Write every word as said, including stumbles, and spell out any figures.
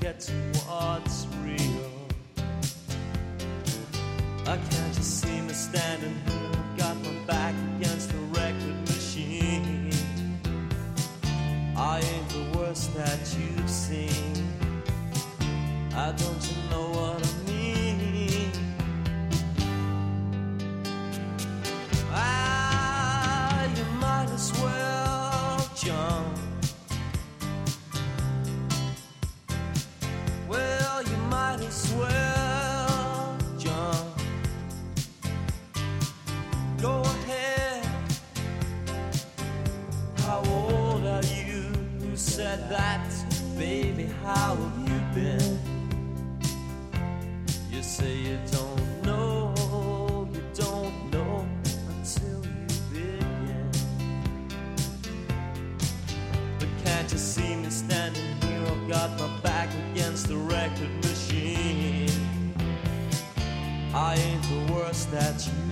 get to what's real. I can't you see me standing here, got my back against the record machine. I ain't the worst that you've seen. I don't you know what I mean? Ah, you might as well jump. Well, you might as well jump. Go ahead. How old are you? Who said that? Baby, how have you been? You say you don't know, you don't know until you begin. But can't you see me standing here? I've got my back against the record machine. I ain't the worst that you